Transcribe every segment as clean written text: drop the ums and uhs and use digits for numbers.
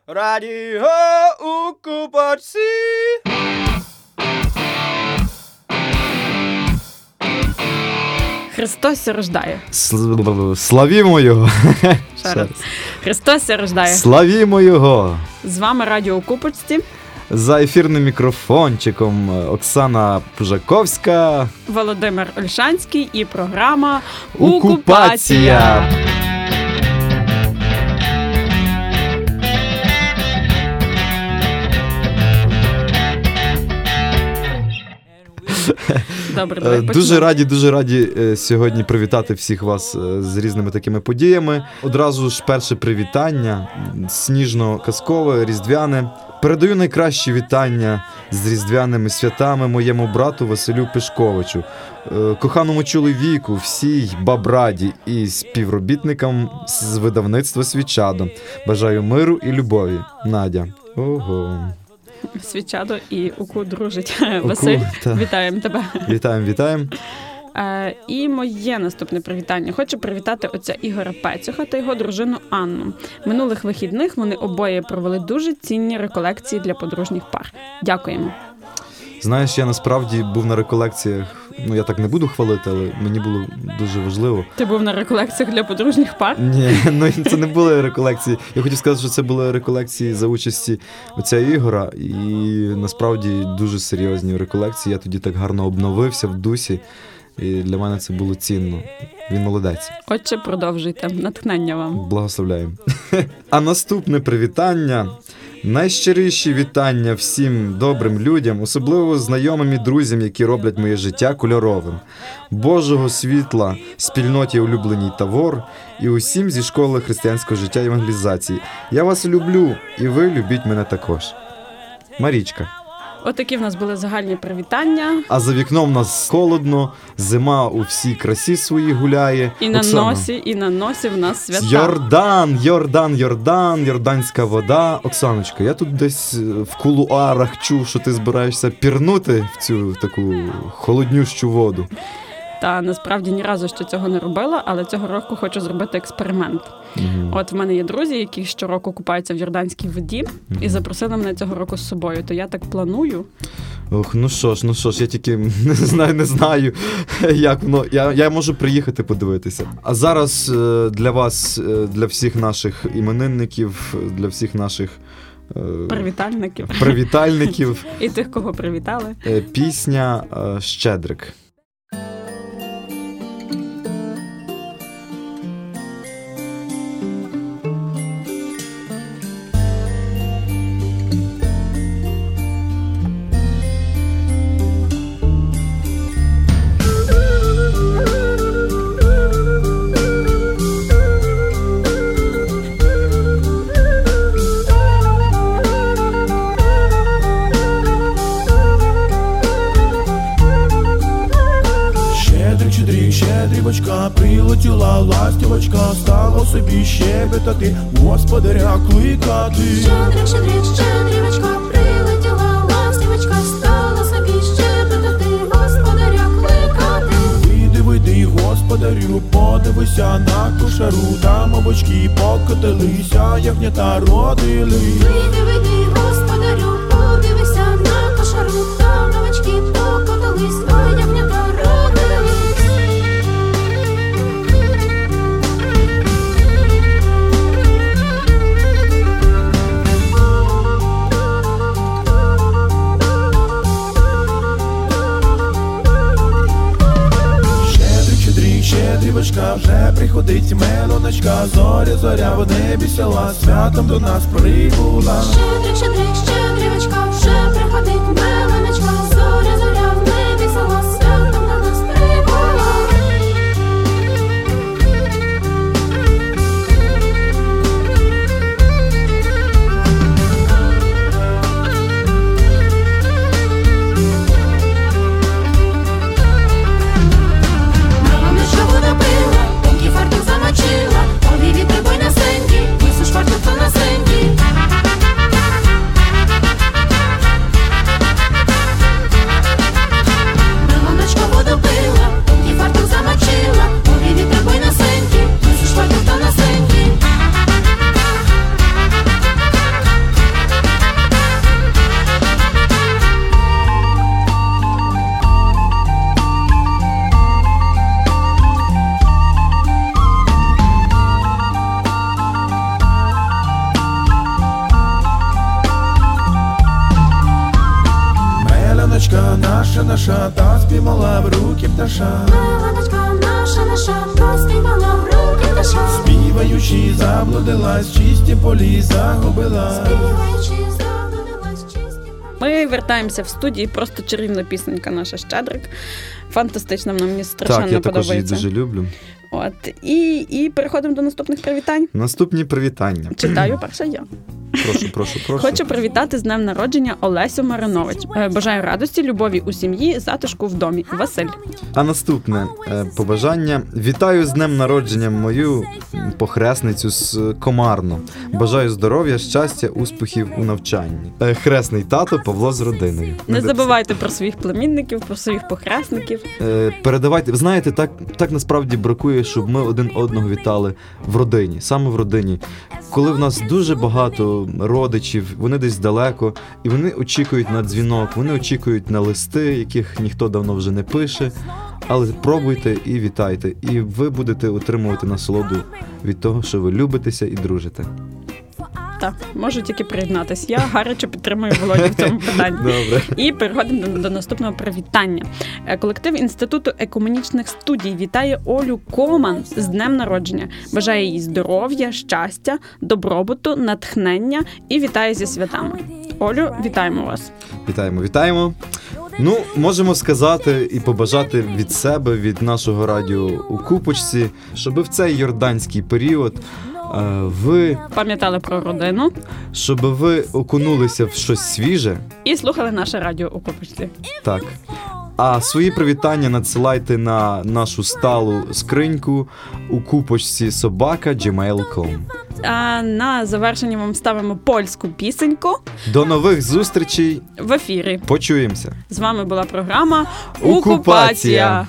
Радіо Окупації. Христос рождає. Славімо Його! Ще раз. Христос рождає. Славімо Його! З вами Радіо Окупації. За ефірним мікрофончиком Оксана Пужаковська, Володимир Ольшанський і програма «Окупація». Добре, давай Дуже раді сьогодні привітати всіх вас з різними такими подіями. Одразу ж перше привітання, сніжно-казкове, різдвяне. Передаю найкращі вітання з різдвяними святами моєму брату Василю Пишковичу, коханому чоловіку, всій бабраді і співробітникам з видавництва «Свічадо». Бажаю миру і любові. Надя. Ого. Свічадо і Уку дружить. Василь, вітаємо тебе. Вітаємо. І моє наступне привітання. Хочу привітати отця Ігоря Пецюха та його дружину Анну. Минулих вихідних вони обоє провели дуже цінні реколекції для подружніх пар. Дякуємо. Знаєш, я насправді був на реколекціях, я так не буду хвалити, але мені було дуже важливо. Ти був на реколекціях для подружніх пар? Ні, це не були реколекції. Я хотів сказати, що це були реколекції за участі отця Ігора, і насправді дуже серйозні реколекції. Я тоді так гарно обновився в дусі, і для мене це було цінно. Він молодець. Отче, продовжуйте. Натхнення вам. Благословляємо. А наступне привітання. Найщиріші вітання всім добрим людям, особливо знайомим і друзям, які роблять моє життя кольоровим. Божого світла, спільноті улюбленій Тавор і усім зі школи християнського життя і евангелізації. Я вас люблю, і ви любіть мене також. Марічка. Отакі в нас були загальні привітання. А за вікном в нас холодно, зима у всій красі своїй гуляє. І на носі в нас свята. Йорданська вода. Оксаночка, я тут десь в кулуарах чув, що ти збираєшся пірнути в цю таку холоднющу воду. Та насправді ні разу ще цього не робила, але цього року хочу зробити експеримент. От в мене є друзі, які щороку купаються в йорданській воді, і запросили мене цього року з собою. То я так планую. Ох, ну що ж, я тільки не знаю, як воно. Я можу приїхати подивитися. А зараз для вас, для всіх наших іменинників, для всіх наших привітальників і тих, кого привітали. Пісня «Щедрик». Щедрівочка, прилетіла ластівочка, стала собі щебетати, господаря кликати. Щедрівочка, прилетіла ластівочка, стала собі щебетати, господаря кликати. Вийди, господарю, подивися на кошару, там овочки покотилися, ягнята родили. Вийди, господарю, подивися на кошару, там овочки покотились, ягнята родили. Щедрівочка, вже приходить мелоночка, зоря в небі села, святом до нас прибула. Щедрівочка, вже приходить мелоночка, зоря в небі села, святом до нас прибула. Щедрівочка, наша, та спіймала в руки пташа. Миланочка наша, та спіймала в руки пташа. Співаючи, заблудилась, чисті полі загубила. Співаючи, заблудилась, чисті полі. Ми вертаємося в студії, просто чарівна пісенька наша «Щедрик». Фантастична, вона мені страшенно Так, я також її подобається. дуже люблю. От. І переходимо до наступних привітань. Наступні привітання. Читаю перше я. Прошу. Хочу привітати з днем народження Олесю Маринович. Бажаю радості, любові у сім'ї, затишку в домі. Василь. А наступне побажання. Вітаю з днем народження мою похресницю з Комарно. Бажаю здоров'я, щастя, успіхів у навчанні. Хресний тато Павло з родиною. Не забувайте про своїх племінників, про своїх похресників. Передавайте. Ви знаєте, так насправді бракує, щоб ми один одного вітали в родині, саме в родині. Коли в нас дуже багато родичів, вони десь далеко, і вони очікують на дзвінок, вони очікують на листи, яких ніхто давно вже не пише. Але пробуйте і вітайте, і ви будете отримувати насолоду від того, що ви любитеся і дружите. Так, можу тільки приєднатись. Я гаряче підтримую Володю в цьому питанні. Добре. І переходимо до наступного привітання. Колектив Інституту екуменічних студій вітає Олю Коман з днем народження. Бажає їй здоров'я, щастя, добробуту, натхнення і вітає зі святами. Олю, вітаємо вас. Вітаємо. Ну, можемо сказати і побажати від себе, від нашого радіо у Купочці, щоб в цей йорданський період ви... Пам'ятали про родину. Щоб ви окунулися в щось свіже. І слухали наше радіо у Купочці. Так. А свої привітання надсилайте на нашу сталу скриньку у Купочці @gmail.com. А на завершення вам ставимо польську пісеньку. До нових зустрічей В ефірі. Почуємося. З вами була програма Окупація.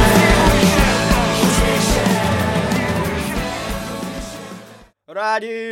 Radio